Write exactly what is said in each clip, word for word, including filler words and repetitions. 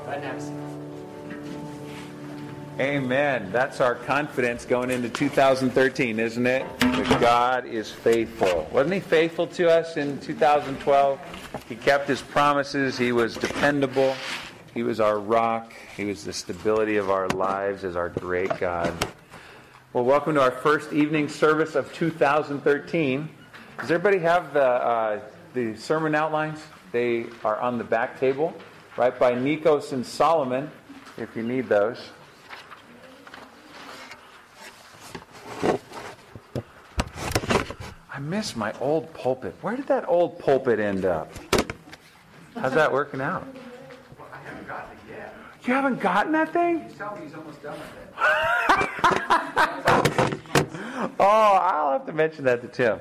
Right next. Amen. That's our confidence going into two thousand thirteen, isn't it? That God is faithful. Wasn't He faithful to us in two thousand twelve? He kept His promises. He was dependable. He was our rock. He was the stability of our lives as our great God. Well, welcome to our first evening service of two thousand thirteen. Does everybody have the uh, the sermon outlines? They are on the back table, right by Nikos and Solomon, if you need those. I miss my old pulpit. Where did that old pulpit end up? How's that working out? Well, I haven't gotten it yet. You haven't gotten that thing? He's telling me he's almost done with it. Oh, I'll have to mention that to Tim.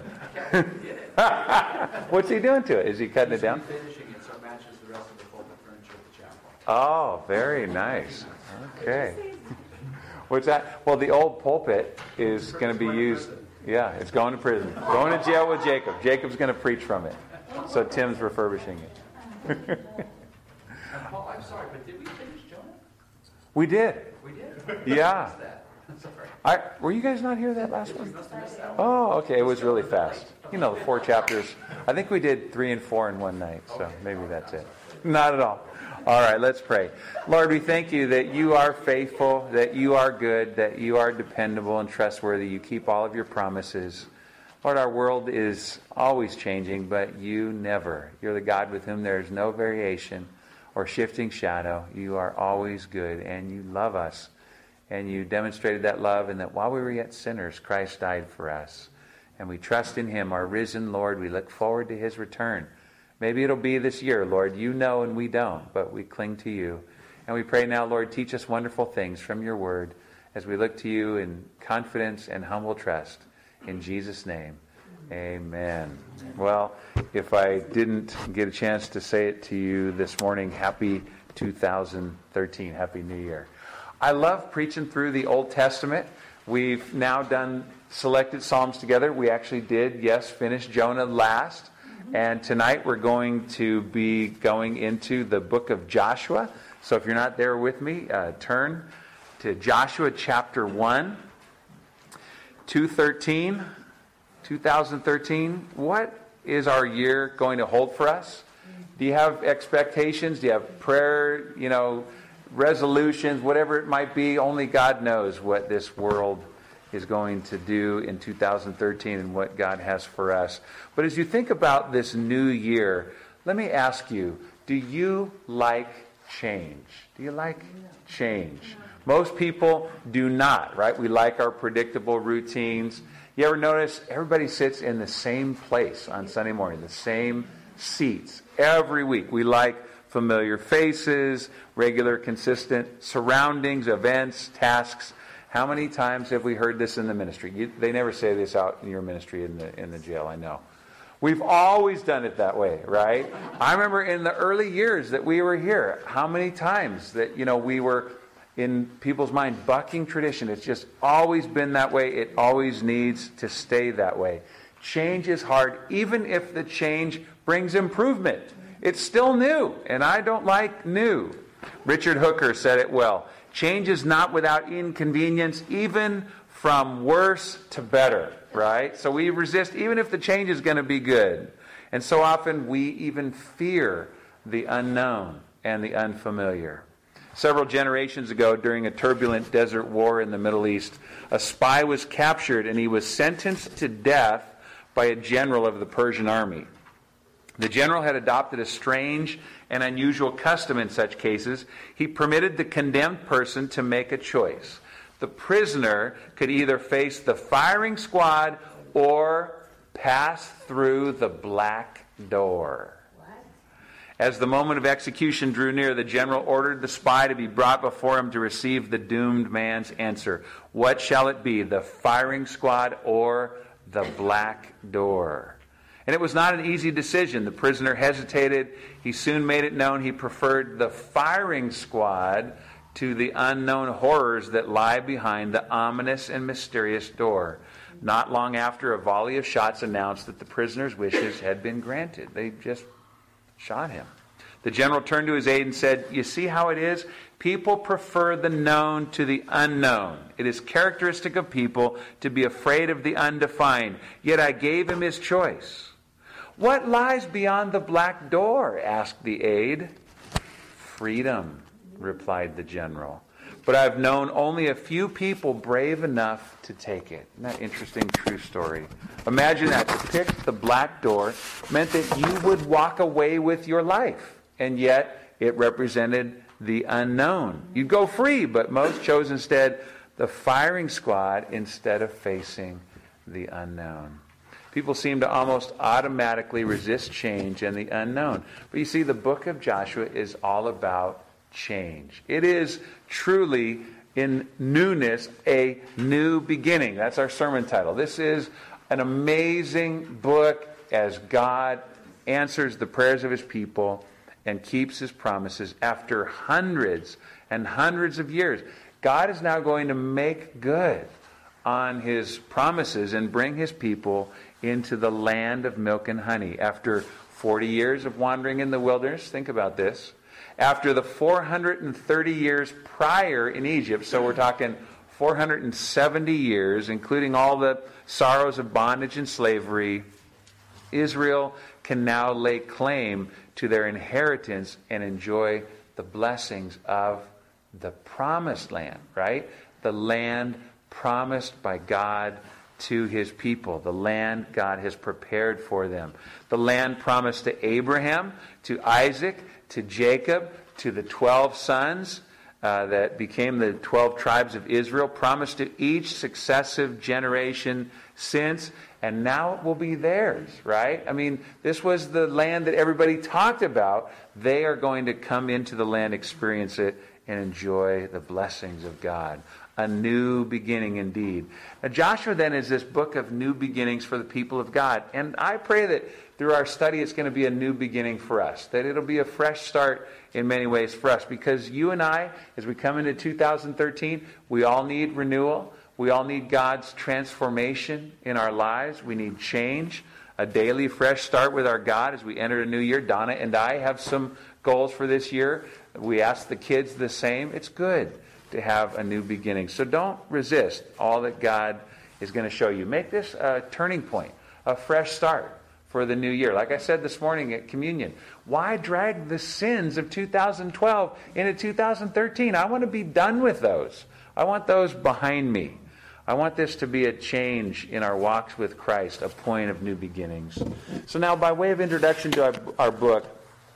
What's he doing to it? Is he cutting He's it down? finishing it so it matches the rest of the pulpit furniture at the chapel. Oh, very nice. Okay. What's that? Well, the old pulpit is going to be used. Yeah, it's going to prison. Going to jail with Jacob. Jacob's going to preach from it. So Tim's refurbishing it. And Paul, I'm sorry, but did we finish Jonah? We did. We did. Yeah. What's that? I'm sorry. I, were you guys not here that last We one? must have missed that one. Oh, okay. It was really fast. You know, the four chapters. I think we did three and four in one night, so maybe that's it. Not at all. All right, let's pray. Lord, we thank you that you are faithful, that you are good, that you are dependable and trustworthy. You keep all of your promises. Lord, our world is always changing, but you never. You're the God with whom there is no variation or shifting shadow. You are always good, and you love us. And you demonstrated that love, and that while we were yet sinners, Christ died for us. And we trust in him, our risen Lord. We look forward to his return. Maybe it'll be this year, Lord. You know and we don't, but we cling to you. And we pray now, Lord, teach us wonderful things from your word as we look to you in confidence and humble trust. In Jesus' name, amen. Well, if I didn't get a chance to say it to you this morning, happy two thousand thirteen. Happy New Year. I love preaching through the Old Testament. We've now done selected Psalms together. We actually did, yes, finish Jonah last. And tonight we're going to be going into the book of Joshua. So if you're not there with me, uh, turn to Joshua chapter one, two thirteen, two thousand thirteen. What is our year going to hold for us? Do you have expectations? Do you have prayer, you know, resolutions, whatever it might be? Only God knows what this world is going to do in two thousand thirteen and what God has for us. But as you think about this new year, let me ask you, do you like change? Do you like change? Most people do not, right? We like our predictable routines. You ever notice everybody sits in the same place on Sunday morning, the same seats every week? We like familiar faces, regular, consistent surroundings, events, tasks. How many times have we heard this in the ministry? You, they never say this out in your ministry in the in the jail, I know. We've always done it that way, right? I remember in the early years that we were here, how many times that, you know, we were in people's mind bucking tradition. It's just always been that way. It always needs to stay that way. Change is hard, even if the change brings improvement. It's still new, and I don't like new. Richard Hooker said it well. Change is not without inconvenience, even from worse to better, right? So we resist even if the change is going to be good. And so often we even fear the unknown and the unfamiliar. Several generations ago, during a turbulent desert war in the Middle East, a spy was captured and he was sentenced to death by a general of the Persian army. The general had adopted a strange and unusual custom in such cases. He permitted the condemned person to make a choice. The prisoner could either face the firing squad or pass through the black door. As the moment of execution drew near, the general ordered the spy to be brought before him to receive the doomed man's answer. What shall it be, the firing squad or the black door? And it was not an easy decision. The prisoner hesitated. He soon made it known he preferred the firing squad to the unknown horrors that lie behind the ominous and mysterious door. Not long after, a volley of shots announced that the prisoner's wishes had been granted. They just shot him. The general turned to his aide and said, "You see how it is? People prefer the known to the unknown. It is characteristic of people to be afraid of the undefined. Yet I gave him his choice." "What lies beyond the black door?" asked the aide. "Freedom," replied the general. "But I've known only a few people brave enough to take it." Isn't that interesting true story? Imagine that. To pick the black door meant that you would walk away with your life. And yet it represented the unknown. You'd go free, but most chose instead the firing squad instead of facing the unknown. People seem to almost automatically resist change and the unknown. But you see, the book of Joshua is all about change. It is truly, in newness, a new beginning. That's our sermon title. This is an amazing book as God answers the prayers of his people and keeps his promises after hundreds and hundreds of years. God is now going to make good on his promises and bring his people into the land of milk and honey. After forty years of wandering in the wilderness, think about this. After the four hundred thirty years prior in Egypt, so we're talking four hundred seventy years, including all the sorrows of bondage and slavery, Israel can now lay claim to their inheritance and enjoy the blessings of the promised land, right? The land promised by God to his people, the land God has prepared for them. The land promised to Abraham, to Isaac, to Jacob, to the twelve sons uh, that became the twelve tribes of Israel, promised to each successive generation since, and now it will be theirs, right? I mean, this was the land that everybody talked about. They are going to come into the land, experience it, and enjoy the blessings of God. A new beginning indeed. Now, Joshua then is this book of new beginnings for the people of God. And I pray that through our study it's going to be a new beginning for us. That it'll be a fresh start in many ways for us. Because you and I, as we come into two thousand thirteen, we all need renewal. We all need God's transformation in our lives. We need change. A daily fresh start with our God as we enter a new year. Donna and I have some goals for this year. We ask the kids the same. It's good to have a new beginning. So don't resist all that God is going to show you. Make this a turning point, a fresh start for the new year. Like I said this morning at communion, why drag the sins of two thousand twelve into two thousand thirteen? I want to be done with those. I want those behind me. I want this to be a change in our walks with Christ, a point of new beginnings. So now, by way of introduction to our, our book,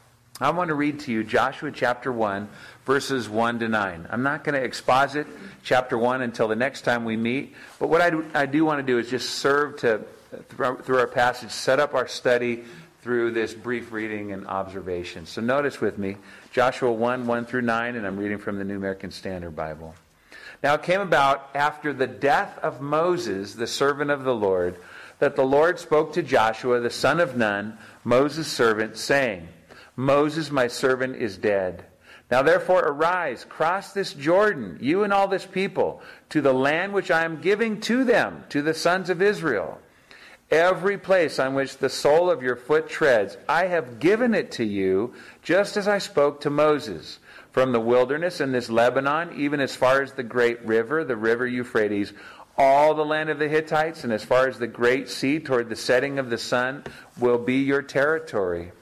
I want to read to you Joshua chapter one, verses one to nine. I'm not going to exposit chapter one until the next time we meet, but what I do, I do want to do is just serve to, through our passage, set up our study through this brief reading and observation. So notice with me, Joshua one, one through nine, and I'm reading from the New American Standard Bible. Now it came about after the death of Moses, the servant of the Lord, that the Lord spoke to Joshua, the son of Nun, Moses' servant, saying, "Moses, my servant, is dead. Now therefore arise, cross this Jordan, you and all this people, to the land which I am giving to them, to the sons of Israel. Every place on which the sole of your foot treads, I have given it to you, just as I spoke to Moses. From the wilderness and this Lebanon, even as far as the great river, the river Euphrates, all the land of the Hittites, and as far as the great sea toward the setting of the sun, will be your territory.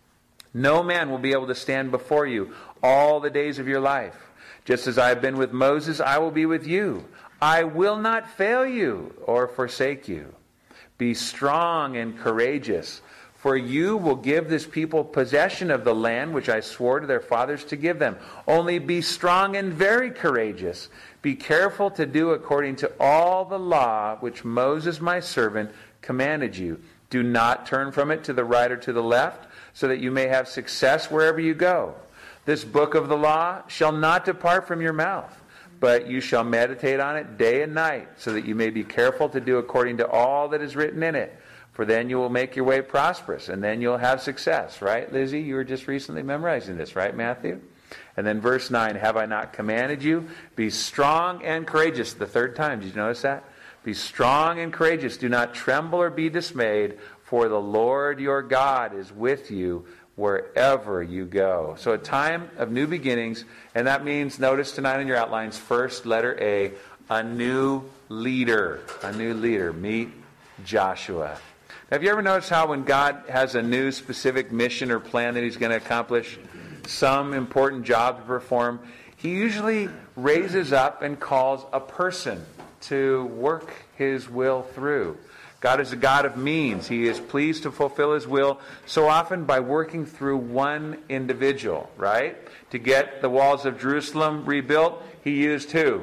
No man will be able to stand before you all the days of your life. Just as I have been with Moses, I will be with you. I will not fail you or forsake you. Be strong and courageous, for you will give this people possession of the land which I swore to their fathers to give them. Only be strong and very courageous. Be careful to do according to all the law which Moses my servant commanded you. Do not turn from it to the right or to the left, so that you may have success wherever you go. This book of the law shall not depart from your mouth, but you shall meditate on it day and night, so that you may be careful to do according to all that is written in it. For then you will make your way prosperous, and then you'll have success. Right, Lizzie? You were just recently memorizing this, right, Matthew? And then verse nine, have I not commanded you? Be strong and courageous. The third time, did you notice that? Be strong and courageous. Do not tremble or be dismayed, for the Lord your God is with you wherever you go. So a time of new beginnings, and that means, notice tonight in your outlines, first letter A, a new leader. A new leader. Meet Joshua. Have you ever noticed how when God has a new specific mission or plan that he's going to accomplish, some important job to perform, he usually raises up and calls a person to work his will through. God is a God of means. He is pleased to fulfill his will so often by working through one individual, right? To get the walls of Jerusalem rebuilt, he used who?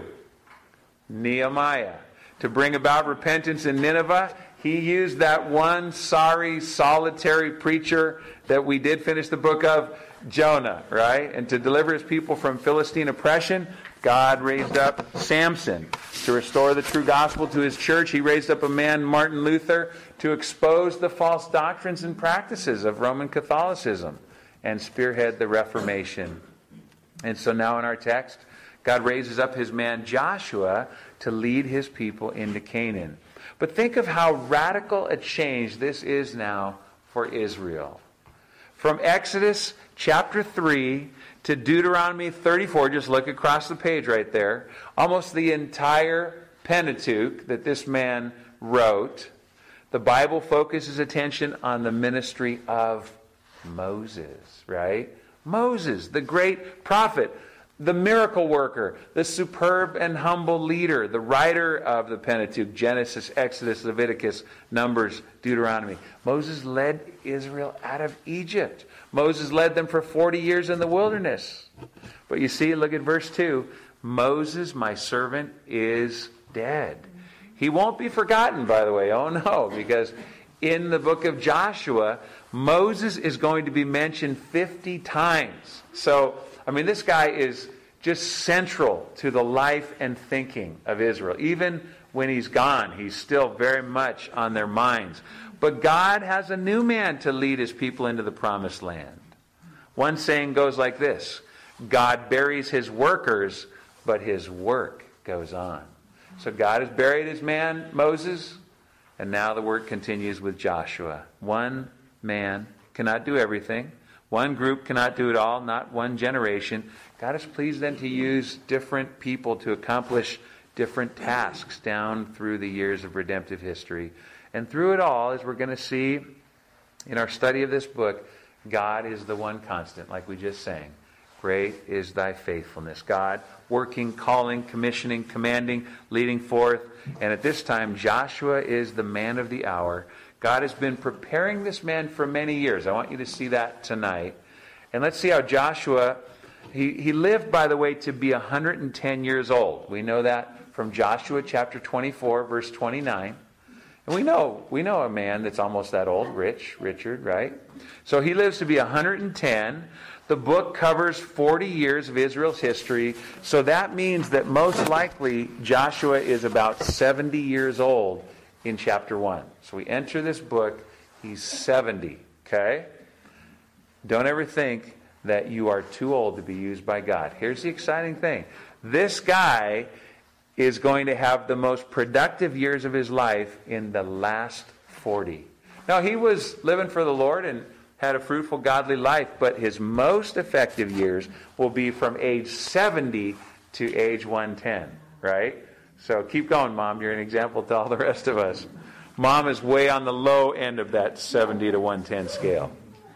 Nehemiah. To bring about repentance in Nineveh, he used that one sorry, solitary preacher that we did finish the book of, Jonah, right? And to deliver his people from Philistine oppression, God raised up Samson. To restore the true gospel to his church, he raised up a man, Martin Luther, to expose the false doctrines and practices of Roman Catholicism and spearhead the Reformation. And so now in our text, God raises up his man Joshua to lead his people into Canaan. But think of how radical a change this is now for Israel. From Exodus chapter three to Deuteronomy thirty-four, just look across the page right there, almost the entire Pentateuch that this man wrote, the Bible focuses attention on the ministry of Moses, right? Moses, the great prophet, the miracle worker, the superb and humble leader, the writer of the Pentateuch, Genesis, Exodus, Leviticus, Numbers, Deuteronomy. Moses led Israel out of Egypt. Moses led them for forty years in the wilderness. But you see, look at verse two. Moses, my servant, is dead. He won't be forgotten, by the way. Oh no, because in the book of Joshua, Moses is going to be mentioned fifty times. So, I mean, this guy is just central to the life and thinking of Israel. Even when he's gone, he's still very much on their minds. But God has a new man to lead his people into the promised land. One saying goes like this: God buries his workers, but his work goes on. So God has buried his man, Moses, and now the work continues with Joshua. One man cannot do everything. One group cannot do it all, not one generation. God is pleased then to use different people to accomplish different tasks down through the years of redemptive history. And through it all, as we're going to see in our study of this book, God is the one constant, like we just sang. Great is thy faithfulness. God working, calling, commissioning, commanding, leading forth. And at this time, Joshua is the man of the hour. God has been preparing this man for many years. I want you to see that tonight. And let's see how Joshua, he, he lived, by the way, to be one hundred ten years old. We know that from Joshua chapter twenty-four, verse twenty-nine. And we know, we know a man that's almost that old, Rich, Richard, right? So he lives to be one hundred ten. The book covers forty years of Israel's history. So that means that most likely Joshua is about seventy years old in chapter one. So we enter this book, he's seventy, okay? Don't ever think that you are too old to be used by God. Here's the exciting thing. This guy is going to have the most productive years of his life in the last forty. Now, he was living for the Lord and had a fruitful, godly life, but his most effective years will be from age seventy to age one hundred ten, right? So keep going, Mom. You're an example to all the rest of us. Mom is way on the low end of that seventy to one hundred ten scale.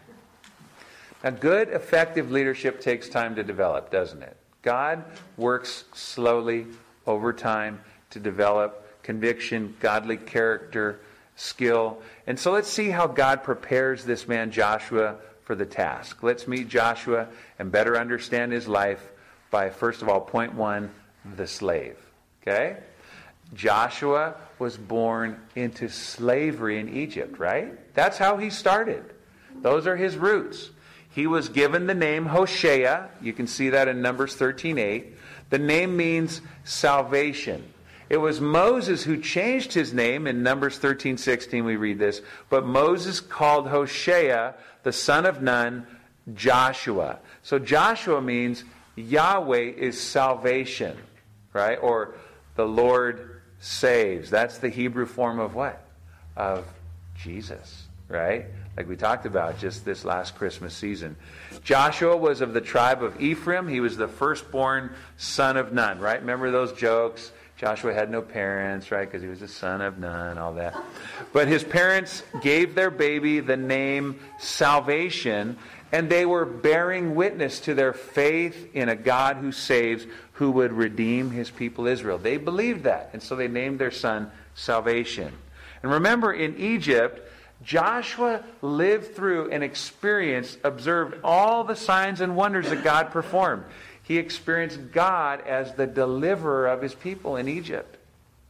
Now, good, effective leadership takes time to develop, doesn't it? God works slowly over time to develop conviction, godly character, skill. And so let's see how God prepares this man Joshua for the task. Let's meet Joshua and better understand his life by, first of all, point one, the slave. Okay? Joshua was born into slavery in Egypt, right? That's how he started. Those are his roots. He was given the name Hosea. You can see that in Numbers thirteen eight. The name means salvation. It was Moses who changed his name. In Numbers thirteen sixteen we read this. But Moses called Hosea, the son of Nun, Joshua. So Joshua means Yahweh is salvation, right? Or the Lord saves. That's the Hebrew form of what? Of Jesus, right? like we talked about just this last Christmas season. Joshua was of the tribe of Ephraim. He was the firstborn son of Nun, right? Remember those jokes? Joshua had no parents, right? Because he was the son of Nun, all that. But his parents gave their baby the name Salvation, and they were bearing witness to their faith in a God who saves, who would redeem his people Israel. They believed that, and so they named their son Salvation. And remember, in Egypt, Joshua lived through and experienced, observed all the signs and wonders that God performed. He experienced God as the deliverer of his people in Egypt.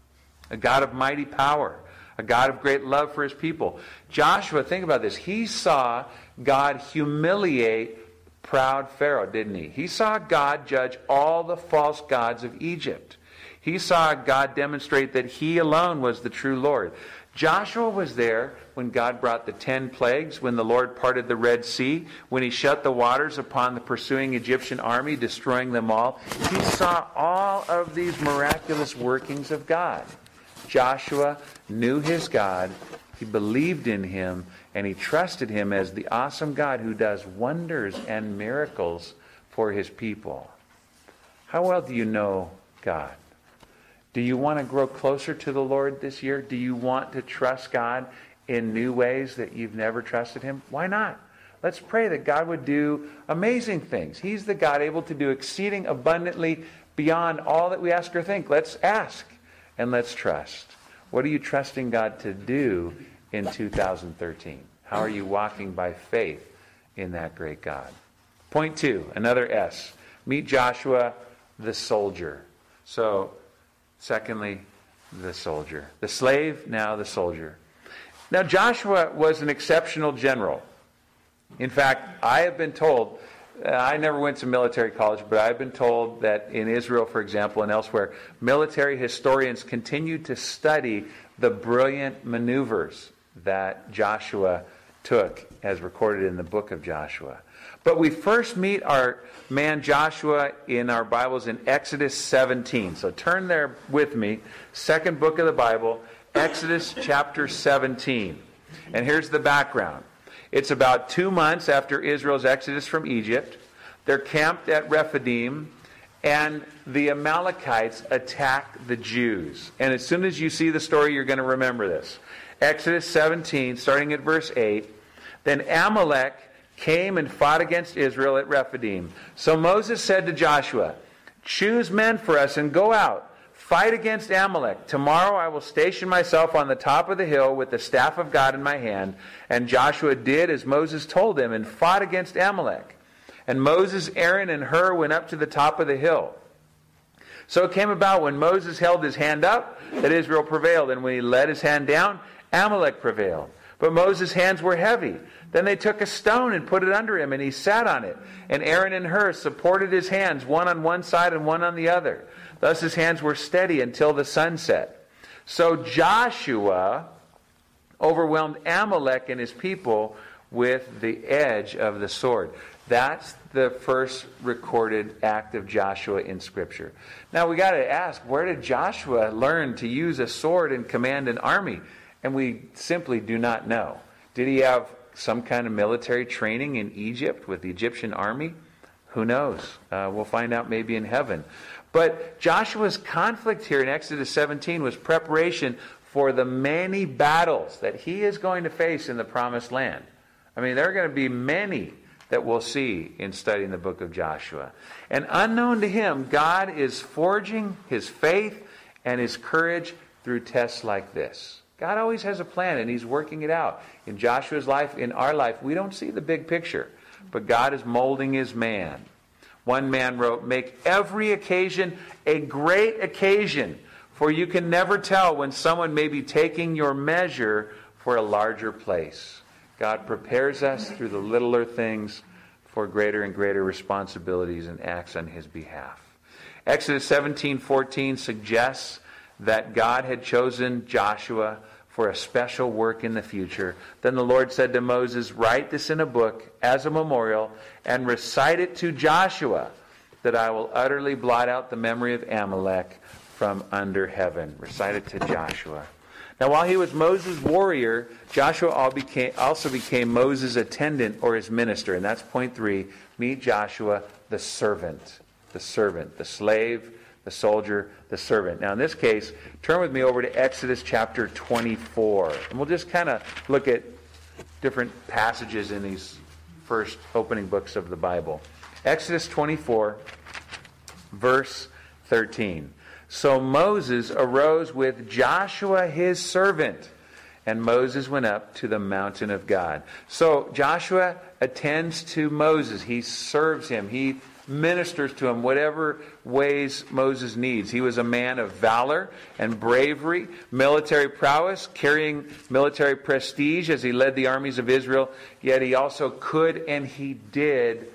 A God of mighty power. A God of great love for his people. Joshua, think about this. He saw God humiliate proud Pharaoh, didn't he? He saw God judge all the false gods of Egypt. He saw God demonstrate that he alone was the true Lord. Joshua was there when God brought the ten plagues, when the Lord parted the Red Sea, when he shut the waters upon the pursuing Egyptian army, destroying them all. He saw all of these miraculous workings of God. Joshua knew his God, he believed in him, and he trusted him as the awesome God who does wonders and miracles for his people. How well do you know God? Do you want to grow closer to the Lord this year? Do you want to trust God in new ways that you've never trusted him? Why not? Let's pray that God would do amazing things. He's the God able to do exceeding abundantly beyond all that we ask or think. Let's ask and let's trust. What are you trusting God to do in two thousand thirteen? How are you walking by faith in that great God? Point two, another S. Meet Joshua the soldier. So, secondly, the soldier. The slave, now the soldier. Now, Joshua was an exceptional general. In fact, I have been told, uh, I never went to military college, but I've been told that in Israel, for example, and elsewhere, military historians continue to study the brilliant maneuvers that Joshua took as recorded in the book of Joshua. But we first meet our man Joshua in our Bibles in Exodus seventeen. So turn there with me. Second book of the Bible, Exodus chapter seventeen. And here's the background. It's about two months after Israel's exodus from Egypt. They're camped at Rephidim, and the Amalekites attack the Jews. And as soon as you see the story, you're going to remember this. Exodus seventeen, starting at verse eight. Then Amalek came and fought against Israel at Rephidim. So Moses said to Joshua, "Choose men for us and go out. Fight against Amalek. Tomorrow I will station myself on the top of the hill with the staff of God in my hand." And Joshua did as Moses told him and fought against Amalek. And Moses, Aaron, and Hur went up to the top of the hill. So it came about when Moses held his hand up that Israel prevailed. And when he let his hand down, Amalek prevailed. But Moses' hands were heavy. Then they took a stone and put it under him, and he sat on it. And Aaron and Hur supported his hands, one on one side and one on the other. Thus his hands were steady until the sun set. So Joshua overwhelmed Amalek and his people with the edge of the sword. That's the first recorded act of Joshua in Scripture. Now we got to ask, where did Joshua learn to use a sword and command an army? And we simply do not know. Did he have some kind of military training in Egypt with the Egyptian army? Who knows? Uh, we'll find out maybe in heaven. But Joshua's conflict here in Exodus seventeen was preparation for the many battles that he is going to face in the Promised Land. I mean, there are going to be many that we'll see in studying the book of Joshua. And unknown to him, God is forging his faith and his courage through tests like this. God always has a plan, and he's working it out. In Joshua's life, in our life, we don't see the big picture, but God is molding his man. One man wrote, "Make every occasion a great occasion, for you can never tell when someone may be taking your measure for a larger place." God prepares us through the littler things for greater and greater responsibilities and acts on his behalf. Exodus seventeen fourteen suggests that God had chosen Joshua for a special work in the future. Then the Lord said to Moses, "Write this in a book as a memorial and recite it to Joshua, that I will utterly blot out the memory of Amalek from under heaven." Recite it to Joshua. Now, while he was Moses' warrior, Joshua also became Moses' attendant or his minister. And that's point three. Meet Joshua, the servant. The servant. The slave, the soldier, the servant. Now, in this case, turn with me over to Exodus chapter twenty-four. And we'll just kind of look at different passages in these first opening books of the Bible. Exodus twenty-four, verse thirteen. So Moses arose with Joshua his servant, and Moses went up to the mountain of God. So Joshua attends to Moses. He serves him. He ministers to him whatever ways Moses needs. He was a man of valor and bravery, military prowess, carrying military prestige as he led the armies of Israel. Yet he also could and he did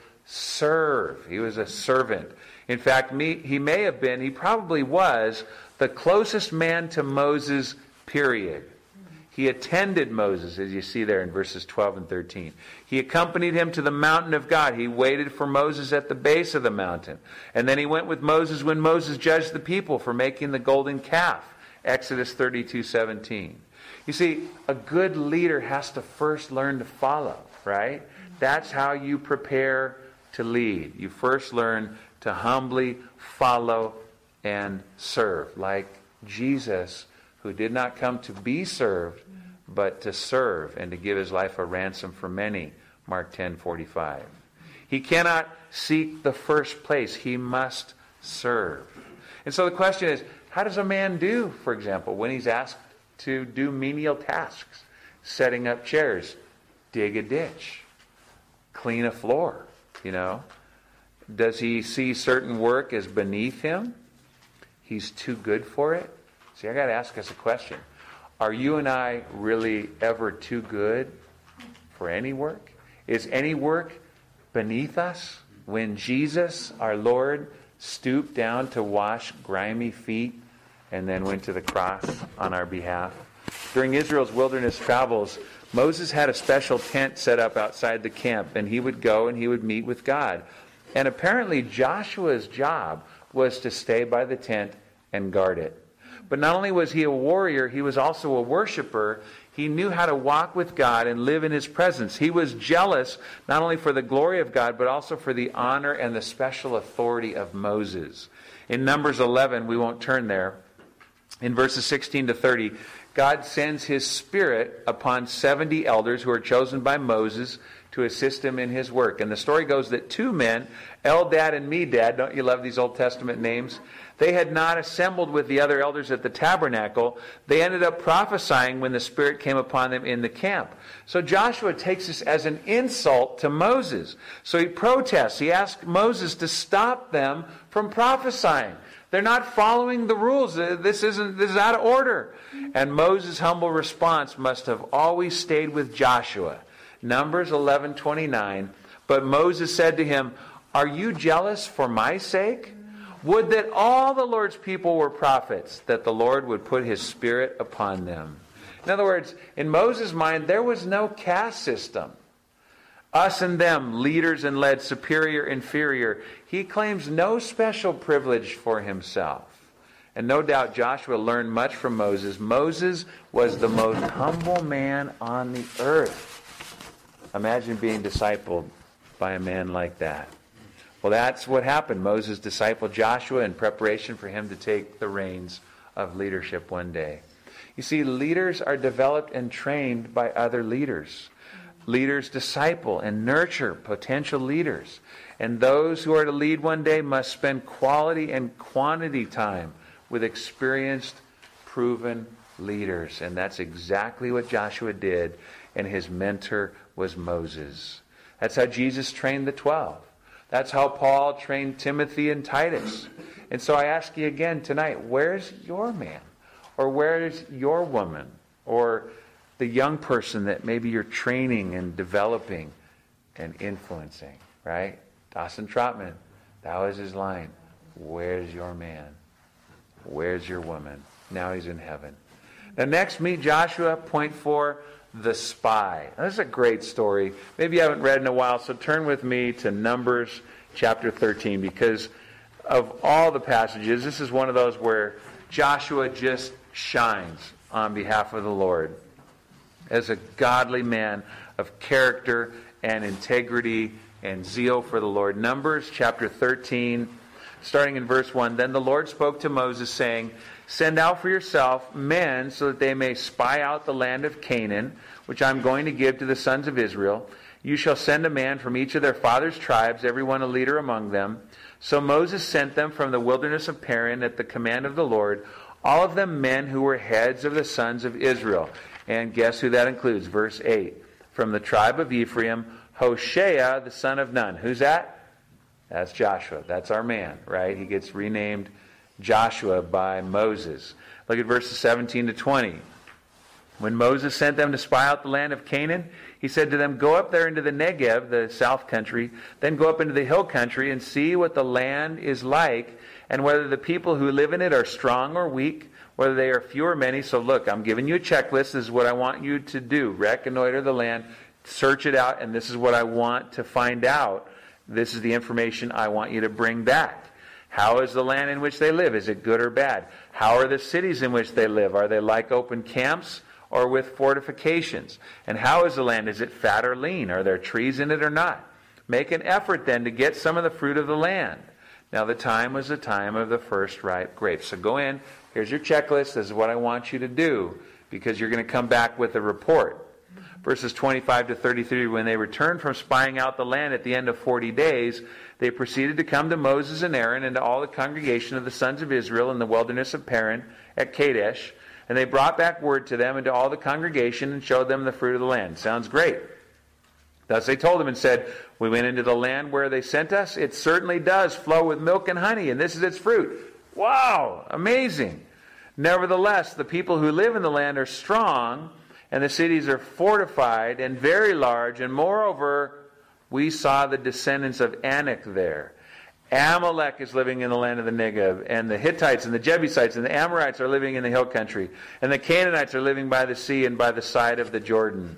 serve. He was a servant. In fact, me, he may have been, he probably was, the closest man to Moses, period. He attended Moses, as you see there in verses twelve and thirteen. He accompanied him to the mountain of God. He waited for Moses at the base of the mountain. And then he went with Moses when Moses judged the people for making the golden calf. Exodus thirty-two seventeen. You see, a good leader has to first learn to follow, right? That's how you prepare to lead. You first learn to humbly follow and serve, like Jesus, who did not come to be served, but to serve and to give his life a ransom for many, Mark ten forty-five. He cannot seek the first place. He must serve. And so the question is, how does a man do, for example, when he's asked to do menial tasks? Setting up chairs, dig a ditch, clean a floor, you know? Does he see certain work as beneath him? He's too good for it? See, I got to ask us a question. Are you and I really ever too good for any work? Is any work beneath us? When Jesus, our Lord, stooped down to wash grimy feet and then went to the cross on our behalf. During Israel's wilderness travels, Moses had a special tent set up outside the camp, and he would go and he would meet with God. And apparently Joshua's job was to stay by the tent and guard it. But not only was he a warrior, he was also a worshiper. He knew how to walk with God and live in his presence. He was jealous not only for the glory of God, but also for the honor and the special authority of Moses. In Numbers eleven, we won't turn there, in verses sixteen to thirty, God sends his Spirit upon seventy elders who are chosen by Moses to assist him in his work. And the story goes that two men, Eldad and Medad, don't you love these Old Testament names? They had not assembled with the other elders at the tabernacle. They ended up prophesying when the Spirit came upon them in the camp. So Joshua takes this as an insult to Moses. So he protests. He asks Moses to stop them from prophesying. They're not following the rules. This isn't, this is out of order. And Moses' humble response must have always stayed with Joshua. Numbers eleven twenty-nine. But Moses said to him, "Are you jealous for my sake? Would that all the Lord's people were prophets, that the Lord would put his Spirit upon them." In other words, in Moses' mind, there was no caste system. Us and them, leaders and led, superior, inferior. He claims no special privilege for himself. And no doubt Joshua learned much from Moses. Moses was the most humble man on the earth. Imagine being discipled by a man like that. Well, that's what happened. Moses discipled Joshua in preparation for him to take the reins of leadership one day. You see, leaders are developed and trained by other leaders. Leaders disciple and nurture potential leaders. And those who are to lead one day must spend quality and quantity time with experienced, proven leaders. And that's exactly what Joshua did, and his mentor was Moses. That's how Jesus trained the twelve. That's how Paul trained Timothy and Titus. And so I ask you again tonight, where's your man? Or where's your woman? Or the young person that maybe you're training and developing and influencing, right? Dawson Trotman, that was his line. Where's your man? Where's your woman? Now he's in heaven. Now next, meet Joshua, point four, the spy. Now, this is a great story. Maybe you haven't read in a while, so turn with me to Numbers chapter thirteen, because of all the passages, this is one of those where Joshua just shines on behalf of the Lord as a godly man of character and integrity and zeal for the Lord. Numbers chapter thirteen, starting in verse one. Then the Lord spoke to Moses, saying, "Send out for yourself men so that they may spy out the land of Canaan, which I am going to give to the sons of Israel. You shall send a man from each of their fathers' tribes, every one a leader among them." So Moses sent them from the wilderness of Paran at the command of the Lord, all of them men who were heads of the sons of Israel. And guess who that includes? Verse eight. From the tribe of Ephraim, Hoshea, the son of Nun. Who's that? That's Joshua. That's our man, right? He gets renamed Joshua by Moses. Look at verses seventeen to twenty. When Moses sent them to spy out the land of Canaan, he said to them, "Go up there into the Negev, the south country, then go up into the hill country and see what the land is like, and whether the people who live in it are strong or weak, whether they are few or many." So look, I'm giving you a checklist. This is what I want you to do. Reconnoiter the land, search it out, and this is what I want to find out. This is the information I want you to bring back. How is the land in which they live? Is it good or bad? How are the cities in which they live? Are they like open camps or with fortifications? And how is the land? Is it fat or lean? Are there trees in it or not? Make an effort then to get some of the fruit of the land. Now the time was the time of the first ripe grapes. So go in. Here's your checklist. This is what I want you to do, because you're going to come back with a report. Verses twenty-five to thirty-three, when they returned from spying out the land at the end of forty days, they proceeded to come to Moses and Aaron and to all the congregation of the sons of Israel in the wilderness of Paran at Kadesh. And they brought back word to them and to all the congregation and showed them the fruit of the land. Sounds great. Thus they told them and said, "We went into the land where they sent us. It certainly does flow with milk and honey, and this is its fruit." Wow, amazing. "Nevertheless, the people who live in the land are strong, and the cities are fortified and very large. And moreover, we saw the descendants of Anak there. Amalek is living in the land of the Negev, and the Hittites and the Jebusites and the Amorites are living in the hill country, and the Canaanites are living by the sea and by the side of the Jordan."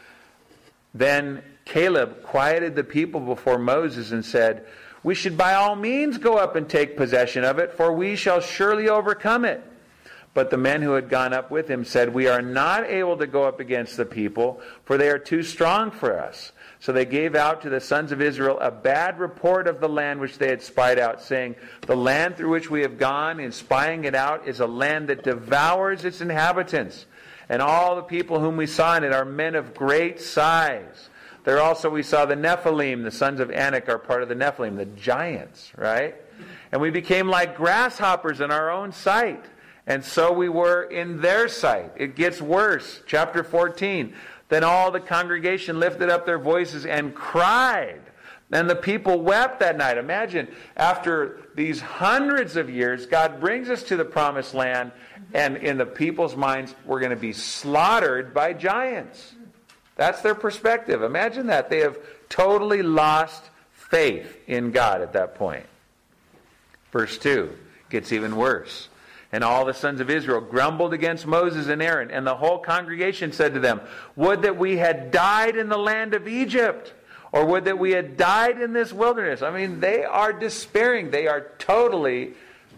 Then Caleb quieted the people before Moses and said, "We should by all means go up and take possession of it, for we shall surely overcome it." But the men who had gone up with him said, "We are not able to go up against the people, for they are too strong for us." So they gave out to the sons of Israel a bad report of the land which they had spied out, saying, "The land through which we have gone in spying it out is a land that devours its inhabitants. And all the people whom we saw in it are men of great size. There also we saw the Nephilim, the sons of Anak are part of the Nephilim," the giants, right? "And we became like grasshoppers in our own sight. And so we were in their sight." It gets worse. Chapter fourteen. "Then all the congregation lifted up their voices and cried. And the people wept that night." Imagine, after these hundreds of years, God brings us to the promised land, and in the people's minds, we're going to be slaughtered by giants. That's their perspective. Imagine that. They have totally lost faith in God at that point. Verse two gets even worse. "And all the sons of Israel grumbled against Moses and Aaron, and the whole congregation said to them, 'Would that we had died in the land of Egypt, or would that we had died in this wilderness.'" I mean, they are despairing. They are totally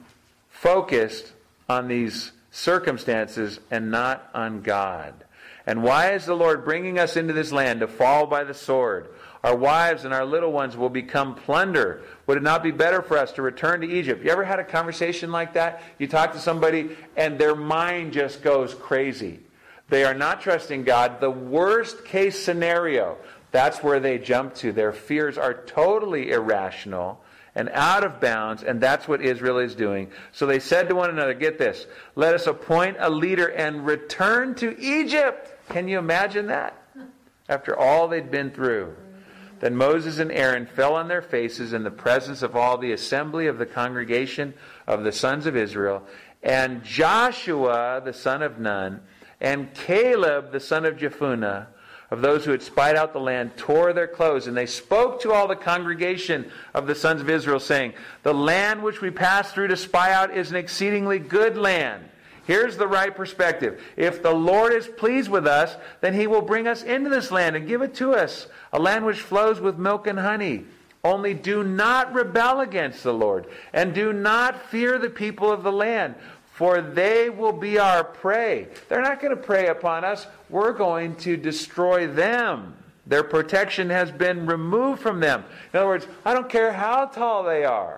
focused on these circumstances and not on God. "And why is the Lord bringing us into this land to fall by the sword? Our wives and our little ones will become plunder. Would it not be better for us to return to Egypt?" You ever had a conversation like that? You talk to somebody and their mind just goes crazy. They are not trusting God. The worst case scenario, that's where they jump to. Their fears are totally irrational and out of bounds, and that's what Israel is doing. So they said to one another, get this, "Let us appoint a leader and return to Egypt." Can you imagine that? After all they'd been through. Then Moses and Aaron fell on their faces in the presence of all the assembly of the congregation of the sons of Israel. And Joshua, the son of Nun, and Caleb, the son of Jephunneh, of those who had spied out the land, tore their clothes. And they spoke to all the congregation of the sons of Israel, saying, "The land which we passed through to spy out is an exceedingly good land." Here's the right perspective. If the Lord is pleased with us, then He will bring us into this land and give it to us, a land which flows with milk and honey. Only do not rebel against the Lord, and do not fear the people of the land. for they will be our prey. They're not going to prey upon us. We're going to destroy them. Their protection has been removed from them. In other words, I don't care how tall they are,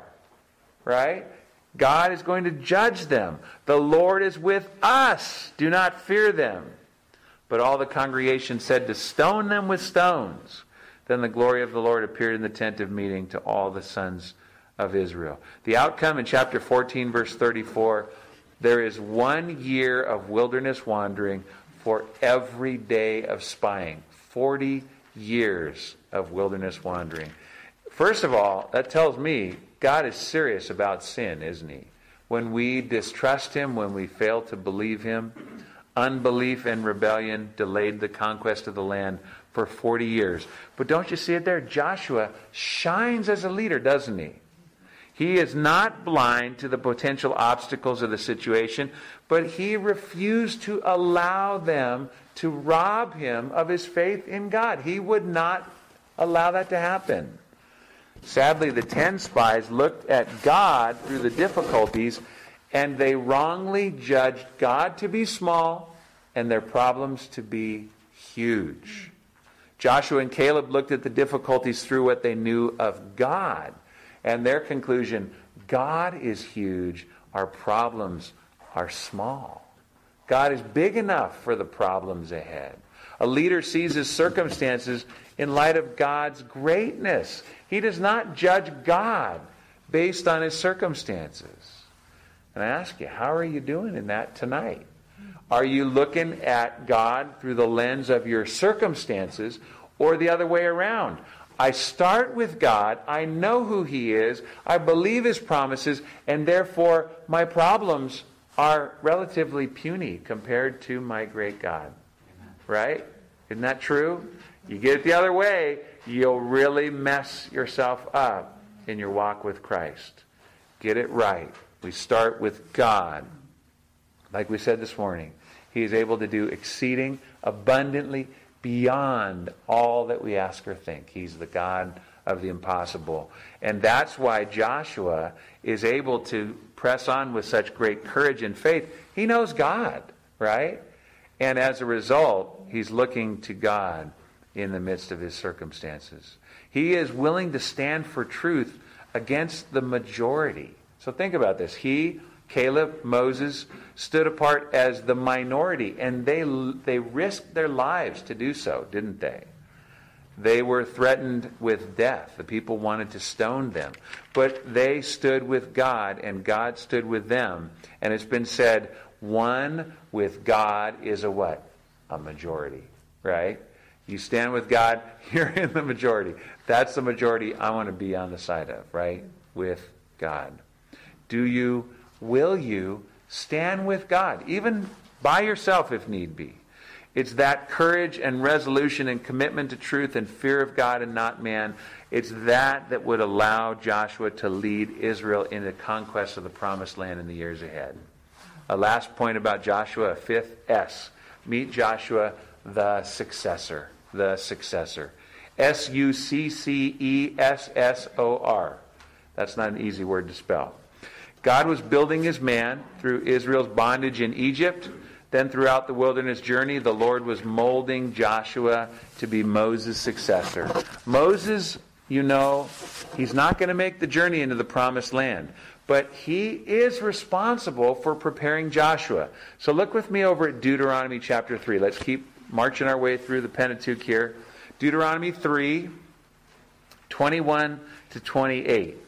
right? God is going to judge them. The Lord is with us. Do not fear them. But all the congregation said to stone them with stones. Then the glory of the Lord appeared in the tent of meeting to all the sons of Israel. The outcome in chapter fourteen, verse thirty-four, there is one year of wilderness wandering for every day of spying. Forty years of wilderness wandering. First of all, that tells me God is serious about sin, isn't he? When we distrust him, when we fail to believe him, unbelief and rebellion delayed the conquest of the land for forty years. But don't you see it there? Joshua shines as a leader, doesn't he? He is not blind to the potential obstacles of the situation, but he refused to allow them to rob him of his faith in God. He would not allow that to happen. Sadly, the ten spies looked at God through the difficulties, and they wrongly judged God to be small and their problems to be huge. Joshua and Caleb looked at the difficulties through what they knew of God. And their conclusion, God is huge, our problems are small. God is big enough for the problems ahead. A leader sees his circumstances in light of God's greatness. He does not judge God based on his circumstances. And I ask you, how are you doing in that tonight? Are you looking at God through the lens of your circumstances or the other way around? I start with God, I know who he is, I believe his promises, and therefore my problems are relatively puny compared to my great God. Right? Isn't that true? You get it the other way, you'll really mess yourself up in your walk with Christ. Get it right. We start with God. Like we said this morning, he is able to do exceeding abundantly beyond all that we ask or think. He's the God of the impossible. And that's why Joshua is able to press on with such great courage and faith. He knows God, right? And as a result, he's looking to God in the midst of his circumstances. He is willing to stand for truth against the majority. So think about this. He, Caleb, Moses, stood apart as the minority, and they they risked their lives to do so, didn't they? They were threatened with death. The people wanted to stone them. But they stood with God, and God stood with them. And it's been said, one with God is a what? A majority, right? You stand with God, you're in the majority. That's the majority I want to be on the side of, right? With God. Do you, will you stand with God, even by yourself if need be? It's that courage and resolution and commitment to truth and fear of God and not man. It's that that would allow Joshua to lead Israel in the conquest of the promised land in the years ahead. A last point about Joshua, a fifth S. Meet Joshua, the successor. The successor. S U C C E S S O R. That's not an easy word to spell. God was building his man through Israel's bondage in Egypt. Then throughout the wilderness journey, the Lord was molding Joshua to be Moses' successor. Moses, you know, he's not going to make the journey into the promised land. But he is responsible for preparing Joshua. So look with me over at Deuteronomy chapter three. Let's keep marching our way through the Pentateuch here. Deuteronomy three, twenty-one to twenty-eight.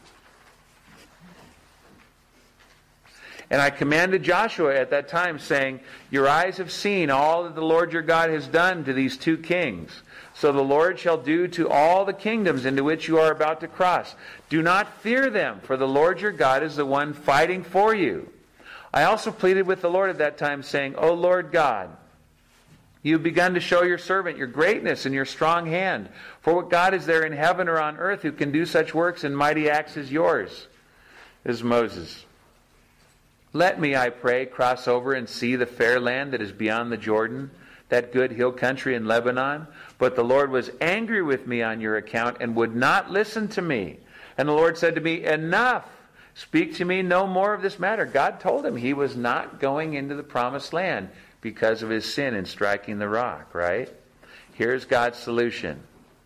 And I commanded Joshua at that time, saying, your eyes have seen all that the Lord your God has done to these two kings. So the Lord shall do to all the kingdoms into which you are about to cross. Do not fear them, for the Lord your God is the one fighting for you. I also pleaded with the Lord at that time, saying, O Lord God, you have begun to show your servant your greatness and your strong hand. For what God is there in heaven or on earth who can do such works and mighty acts as yours? This is Moses. Let me, I pray, cross over and see the fair land that is beyond the Jordan, that good hill country in Lebanon. But the Lord was angry with me on your account and would not listen to me. And the Lord said to me, enough! Speak to me no more of this matter. God told him he was not going into the promised land because of his sin in striking the rock, right? Here's God's solution.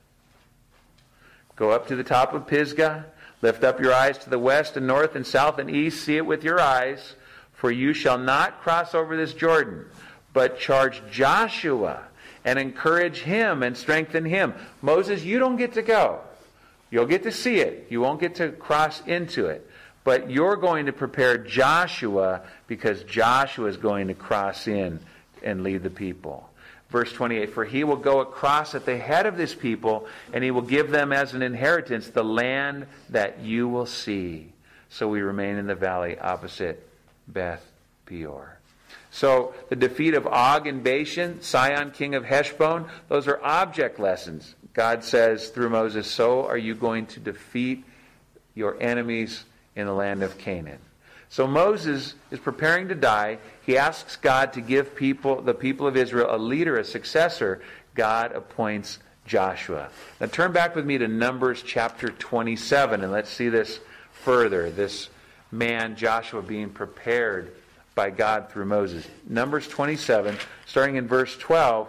Go up to the top of Pisgah, lift up your eyes to the west and north and south and east, see it with your eyes, for you shall not cross over this Jordan, but charge Joshua and encourage him and strengthen him. Moses, you don't get to go. You'll get to see it. You won't get to cross into it. But you're going to prepare Joshua because Joshua is going to cross in and lead the people. Verse twenty-eight, for he will go across at the head of this people, and he will give them as an inheritance the land that you will see. So we remain in the valley opposite Beth Peor. So the defeat of Og and Bashan, Sihon, king of Heshbon, those are object lessons. God says through Moses, so are you going to defeat your enemies in the land of Canaan. So Moses is preparing to die. He asks God to give people, the people of Israel, a leader, a successor. God appoints Joshua. Now turn back with me to Numbers chapter twenty-seven, and let's see this further. This man, Joshua, being prepared by God through Moses. Numbers twenty-seven, starting in verse twelve.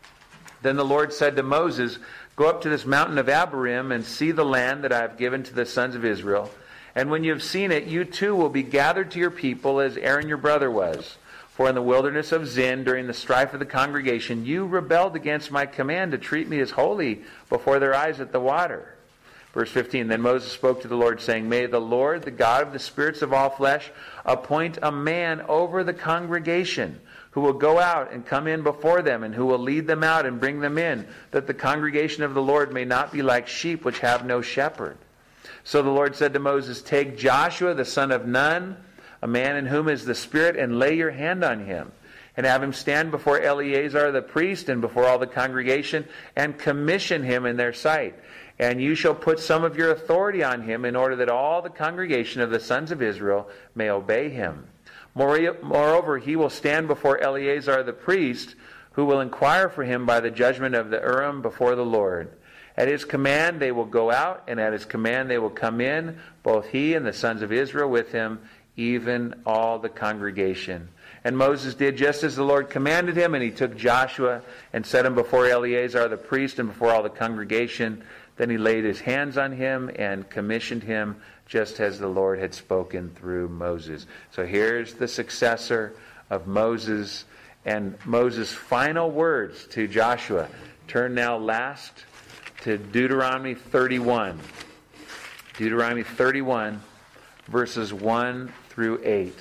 Then the Lord said to Moses, go up to this mountain of Abarim and see the land that I have given to the sons of Israel. And when you have seen it, you too will be gathered to your people as Aaron your brother was. For in the wilderness of Zin, during the strife of the congregation, you rebelled against my command to treat me as holy before their eyes at the water. Verse fifteen, then Moses spoke to the Lord, saying, may the Lord, the God of the spirits of all flesh, appoint a man over the congregation, who will go out and come in before them, and who will lead them out and bring them in, that the congregation of the Lord may not be like sheep which have no shepherd. So the Lord said to Moses, take Joshua the son of Nun, a man in whom is the Spirit, and lay your hand on him, and have him stand before Eleazar the priest and before all the congregation, and commission him in their sight. And you shall put some of your authority on him, in order that all the congregation of the sons of Israel may obey him. Moreover, he will stand before Eleazar the priest, who will inquire for him by the judgment of the Urim before the Lord. At his command they will go out, and at his command they will come in, both he and the sons of Israel with him, even all the congregation. And Moses did just as the Lord commanded him, and he took Joshua and set him before Eleazar the priest and before all the congregation. Then he laid his hands on him and commissioned him, just as the Lord had spoken through Moses. So here's the successor of Moses, and Moses' final words to Joshua. Turn now last to Deuteronomy thirty-one. Deuteronomy thirty-one, verses one through eight.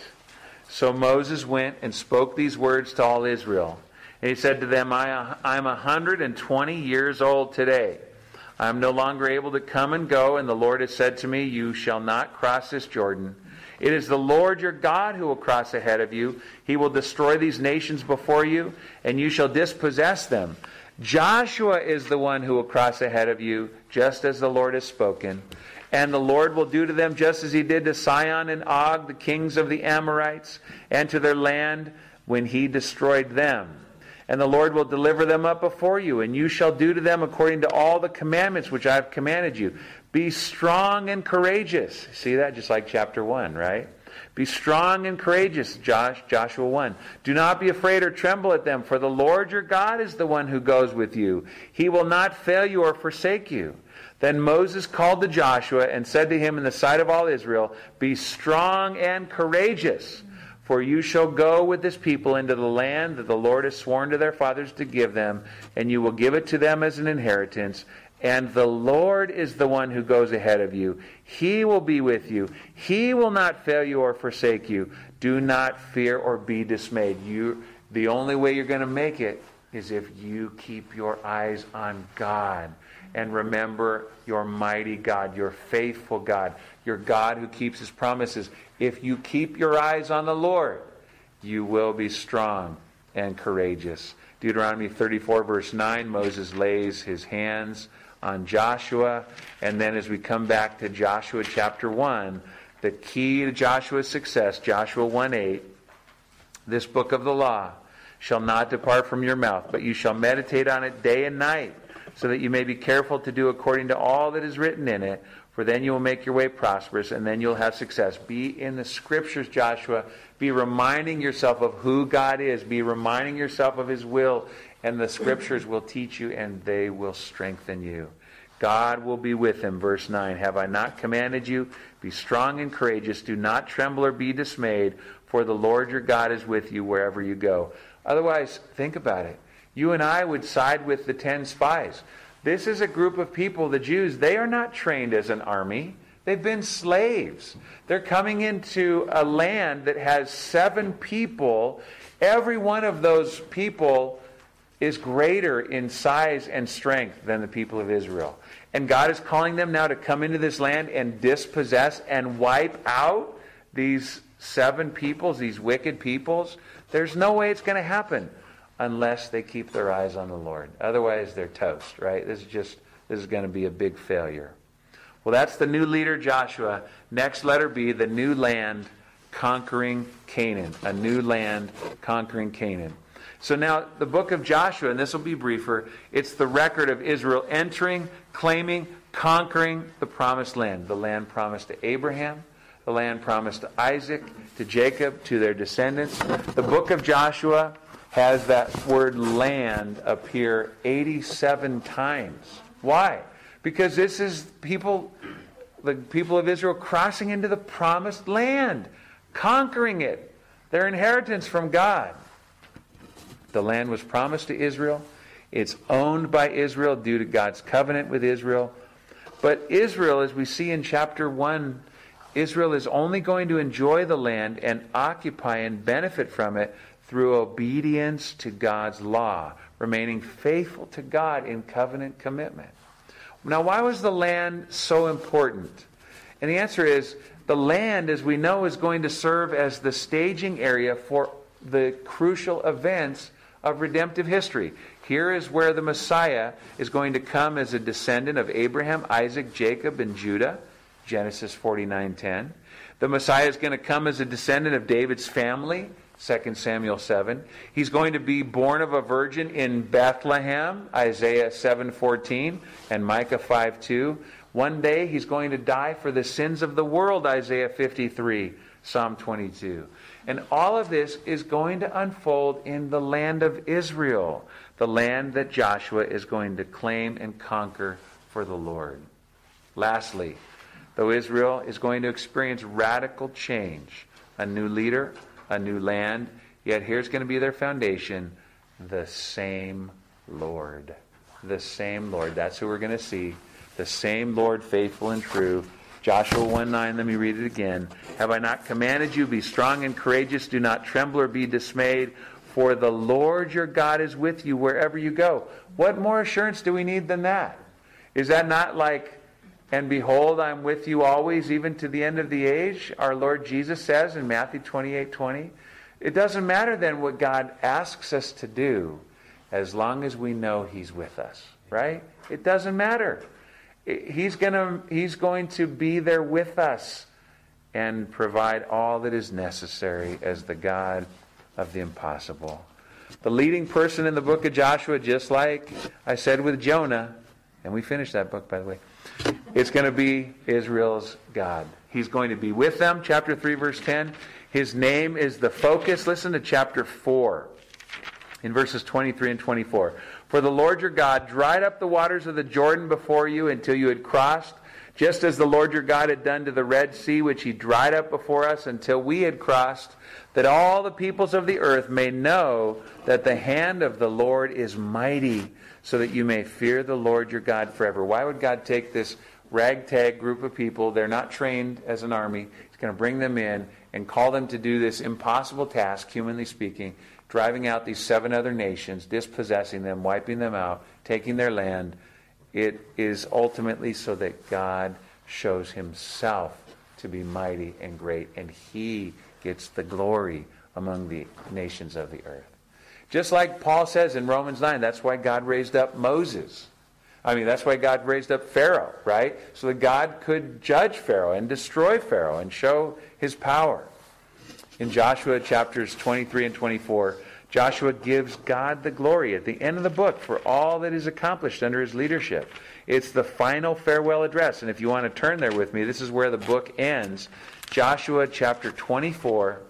So Moses went and spoke these words to all Israel. And he said to them, I am a hundred and twenty years old today. I am no longer able to come and go, and the Lord has said to me, you shall not cross this Jordan. It is the Lord your God who will cross ahead of you. He will destroy these nations before you, and you shall dispossess them. Joshua is the one who will cross ahead of you, just as the Lord has spoken. And the Lord will do to them just as he did to Sihon and Og, the kings of the Amorites, and to their land when he destroyed them. And the Lord will deliver them up before you, and you shall do to them according to all the commandments which I have commanded you. Be strong and courageous. See that? Just like chapter one, right? Be strong and courageous, Josh, Joshua one. Do not be afraid or tremble at them, for the Lord your God is the one who goes with you. He will not fail you or forsake you. Then Moses called to Joshua and said to him in the sight of all Israel, be strong and courageous, for you shall go with this people into the land that the Lord has sworn to their fathers to give them, and you will give it to them as an inheritance. And the Lord is the one who goes ahead of you. He will be with you. He will not fail you or forsake you. Do not fear or be dismayed. You, the only way you're going to make it is if you keep your eyes on God. And remember your mighty God, your faithful God, your God who keeps his promises. If you keep your eyes on the Lord, you will be strong and courageous. Deuteronomy thirty-four, verse nine, Moses lays his hands on Joshua. And then as we come back to Joshua chapter one, the key to Joshua's success, Joshua one eight, this book of the law shall not depart from your mouth, but you shall meditate on it day and night, so that you may be careful to do according to all that is written in it. For for then you will make your way prosperous, and then you'll have success. Be in the Scriptures, Joshua. Be reminding yourself of who God is. Be reminding yourself of His will, and the Scriptures will teach you, and they will strengthen you. God will be with him. Verse nine, have I not commanded you? Be strong and courageous. Do not tremble or be dismayed, for the Lord your God is with you wherever you go. Otherwise, think about it. You and I would side with the ten spies. This is a group of people, the Jews. They are not trained as an army. They've been slaves. They're coming into a land that has seven people. Every one of those people is greater in size and strength than the people of Israel. And God is calling them now to come into this land and dispossess and wipe out these seven peoples, these wicked peoples. There's no way it's going to happen unless they keep their eyes on the Lord. Otherwise, they're toast, right? This is just, this is going to be a big failure. Well, that's the new leader, Joshua. Next, letter B, the new land conquering Canaan. A new land conquering Canaan. So now, the book of Joshua, and this will be briefer, it's the record of Israel entering, claiming, conquering the promised land. The land promised to Abraham, the land promised to Isaac, to Jacob, to their descendants. The book of Joshua has that word land appear eighty-seven times. Why? Because this is people, the people of Israel crossing into the promised land, conquering it, their inheritance from God. The land was promised to Israel. It's owned by Israel due to God's covenant with Israel. But Israel, as we see in chapter one, Israel is only going to enjoy the land and occupy and benefit from it through obedience to God's law, remaining faithful to God in covenant commitment. Now, why was the land so important? And the answer is, the land, as we know, is going to serve as the staging area for the crucial events of redemptive history. Here is where the Messiah is going to come as a descendant of Abraham, Isaac, Jacob, and Judah. Genesis forty-nine ten. The Messiah is going to come as a descendant of David's family. Second Samuel seven. He's going to be born of a virgin in Bethlehem. Isaiah seven fourteen and Micah five two. One day he's going to die for the sins of the world. Isaiah fifty-three. Psalm twenty-two. And all of this is going to unfold in the land of Israel, the land that Joshua is going to claim and conquer for the Lord. Lastly, though Israel is going to experience radical change, a new leader, a new land, yet here's going to be their foundation, the same Lord. The same Lord. That's who we're going to see. The same Lord, faithful and true. Joshua one nine, let me read it again. Have I not commanded you, be strong and courageous, do not tremble or be dismayed, for the Lord your God is with you wherever you go. What more assurance do we need than that? Is that not like, and behold, I'm with you always, even to the end of the age? Our Lord Jesus says in Matthew twenty-eight twenty. It doesn't matter then what God asks us to do, as long as we know He's with us, right? It doesn't matter. He's gonna, He's going to be there with us and provide all that is necessary as the God of the impossible. The leading person in the book of Joshua, just like I said with Jonah, and we finished that book, by the way, it's going to be Israel's God. He's going to be with them. Chapter three, verse ten. His name is the focus. Listen to chapter four in verses twenty-three and twenty-four. For the Lord your God dried up the waters of the Jordan before you until you had crossed, just as the Lord your God had done to the Red Sea, which He dried up before us until we had crossed, that all the peoples of the earth may know that the hand of the Lord is mighty, so that you may fear the Lord your God forever. Why would God take this ragtag group of people? They're not trained as an army. He's going to bring them in and call them to do this impossible task, humanly speaking, driving out these seven other nations, dispossessing them, wiping them out, taking their land. It is ultimately so that God shows Himself to be mighty and great, and He gets the glory among the nations of the earth. Just like Paul says in Romans nine, that's why God raised up Moses. I mean, that's why God raised up Pharaoh, right? So that God could judge Pharaoh and destroy Pharaoh and show His power. In Joshua chapters twenty-three and twenty-four, Joshua gives God the glory at the end of the book for all that is accomplished under his leadership. It's the final farewell address. And if you want to turn there with me, this is where the book ends. Joshua chapter twenty-four,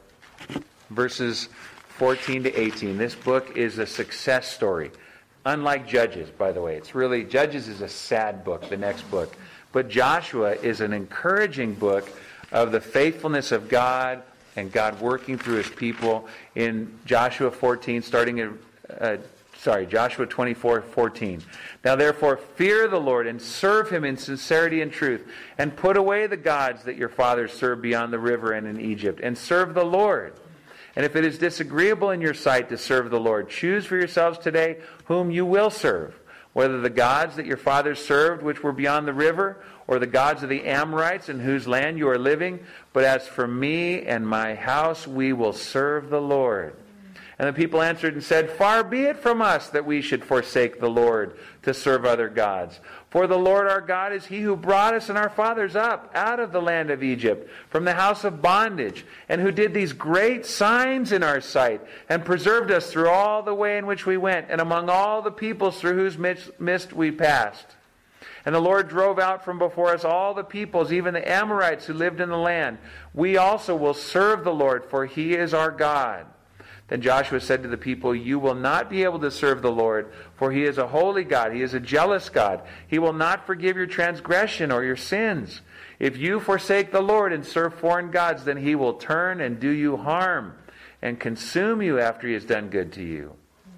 verses fourteen to eighteen. This book is a success story. Unlike Judges, by the way. It's really, Judges is a sad book, the next book. But Joshua is an encouraging book of the faithfulness of God and God working through His people. In Joshua fourteen, starting in, uh, sorry, Joshua twenty-four, fourteen. Now therefore fear the Lord and serve Him in sincerity and truth, and put away the gods that your fathers served beyond the river and in Egypt, and serve the Lord. And if it is disagreeable in your sight to serve the Lord, choose for yourselves today whom you will serve, whether the gods that your fathers served which were beyond the river, or the gods of the Amorites in whose land you are living. But as for me and my house, we will serve the Lord. And the people answered and said, Far be it from us that we should forsake the Lord to serve other gods. For the Lord our God is He who brought us and our fathers up out of the land of Egypt, from the house of bondage, and who did these great signs in our sight, and preserved us through all the way in which we went, and among all the peoples through whose midst we passed. And the Lord drove out from before us all the peoples, even the Amorites who lived in the land. We also will serve the Lord, for He is our God. Then Joshua said to the people, You will not be able to serve the Lord, for He is a holy God. He is a jealous God. He will not forgive your transgression or your sins. If you forsake the Lord and serve foreign gods, then He will turn and do you harm and consume you after He has done good to you.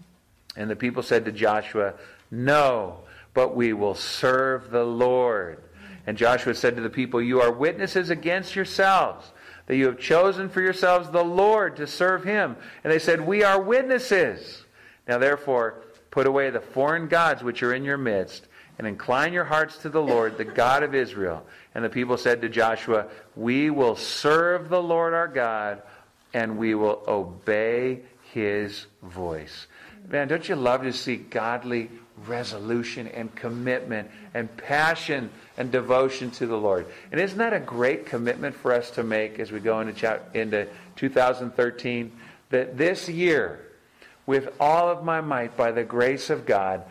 And the people said to Joshua, No, but we will serve the Lord. And Joshua said to the people, You are witnesses against yourselves, that you have chosen for yourselves the Lord to serve Him. And they said, We are witnesses. Now therefore, put away the foreign gods which are in your midst, and incline your hearts to the Lord, the God of Israel. And the people said to Joshua, We will serve the Lord our God, and we will obey His voice. Man, don't you love to see godly resolution and commitment and passion and devotion to the Lord? And isn't that a great commitment for us to make as we go into, cha- into two thousand thirteen? That this year, with all of my might, by the grace of God,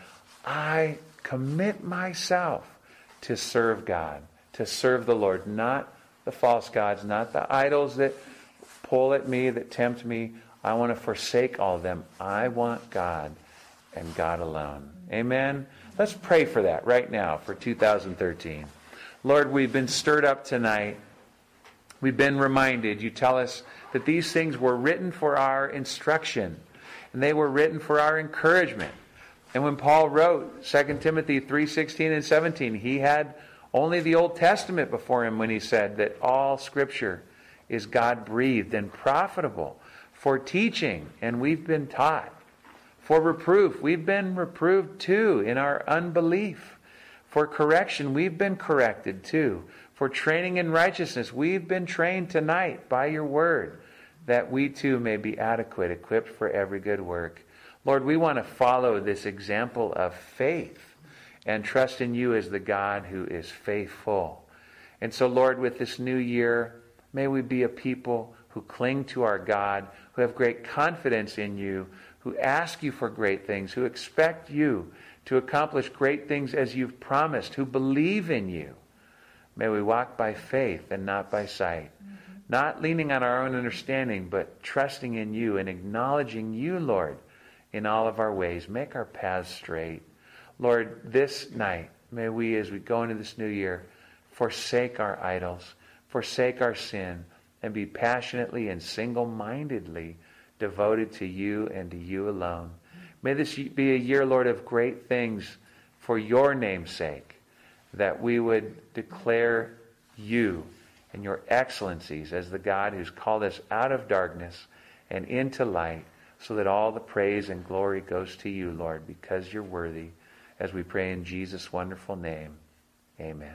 I commit myself to serve God, to serve the Lord, not the false gods, not the idols that pull at me, that tempt me. I want to forsake all of them. I want God and God alone. Amen? Let's pray for that right now for two thousand thirteen. Lord, we've been stirred up tonight. We've been reminded. You tell us that these things were written for our instruction, and they were written for our encouragement. And when Paul wrote Second Timothy three sixteen and seventeen, he had only the Old Testament before him when he said that all Scripture is God-breathed and profitable for teaching, and we've been taught. For reproof, we've been reproved too in our unbelief. For correction, we've been corrected too. For training in righteousness, we've been trained tonight by your word, that we too may be adequate, equipped for every good work. Lord, we want to follow this example of faith and trust in you as the God who is faithful. And so, Lord, with this new year, may we be a people who cling to our God, who have great confidence in you, who ask you for great things, who expect you to accomplish great things as you've promised, who believe in you. May we walk by faith and not by sight, mm-hmm. not leaning on our own understanding, but trusting in you and acknowledging you, Lord, in all of our ways. Make our paths straight. Lord, this night, may we, as we go into this new year, forsake our idols, forsake our sin, and be passionately and single-mindedly devoted to you and to you alone. May this be a year, Lord, of great things for your name's sake, that we would declare you and your excellencies as the God who's called us out of darkness and into light, so that all the praise and glory goes to you, Lord, because you're worthy. As we pray in Jesus' wonderful name, amen.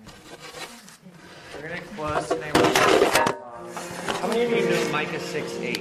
We're going to close tonight with, uh, how many of you know Micah six eight?